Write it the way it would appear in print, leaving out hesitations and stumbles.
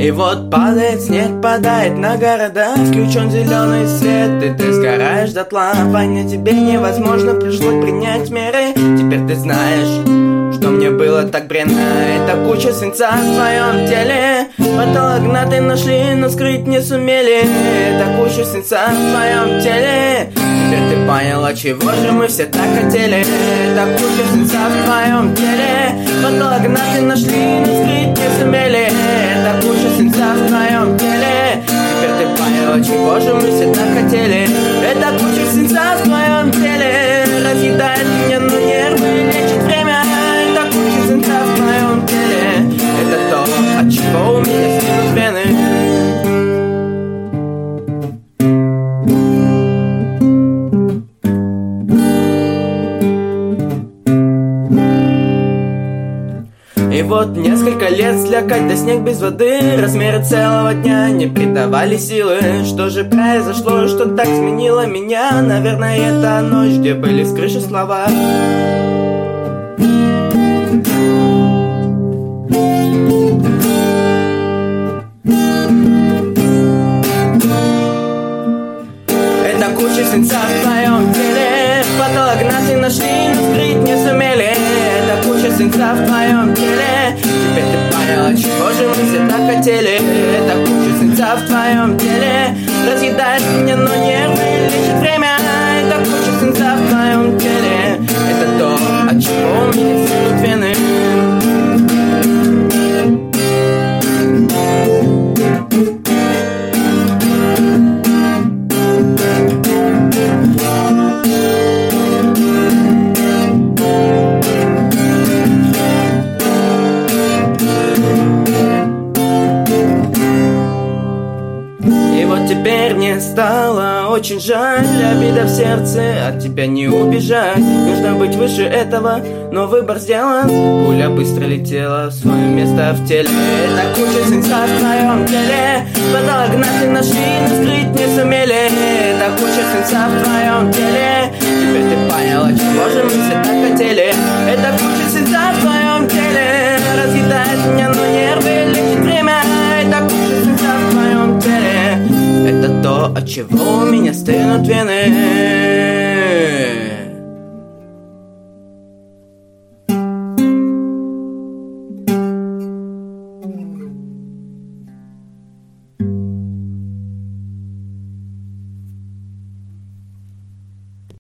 И вот падает снег, падает на города, включен зеленый свет, и ты сгораешь дотла. Ваня, тебе невозможно, пришлось принять меры. Теперь ты знаешь, что мне было так бренно. Это куча свинца в твоем теле. Патологнаты нашли, но скрыть не сумели. Это куча свинца в твоем теле. Теперь ты поняла, чего же мы все так хотели. Это куча свинца в твоем теле. Патологнаты нашли, но скрыть не сумели. Это куча свинца в твоем теле. Теперь ты поняла, чего же мы все так хотели. Это куча свинца в твоем теле. Разъедает меня, но нервы лечит время. Это куча свинца в твоем теле. Это то, от чего у меня стынут вены. И вот несколько лет слякоть да снег без воды, размеры целого дня не придавали силы. Что же произошло, что так сменило меня? Наверное, это ночь, где были с крыши слова. Это куча свинца в твоем теле. Патологнаты нашли, но скрыть не сумели. Это куча свинца в твоем теле. Теперь ты поняла, чего же мы все так хотели. Это куча свинца в твоем теле. Разъедает меня, но нервы лечит время. Это куча свинца в твоем теле. Это то, от чего у меня стынут вены. Теперь мне стало очень жаль, обида в сердце, от тебя не убежать. Нужно быть выше этого, но выбор сделан. Пуля быстро летела в свое место в теле. Это куча свинца в твоем теле. Патологнаты нашли, но скрыть не сумели. Это куча свинца в твоем теле. Теперь ты поняла, чего же мы все так хотели. Это куча свинца в твоем теле. Разъедает меня, но нервы лечит время. Это куча свинца в твоем теле. Это то, от чего у меня стынут вены.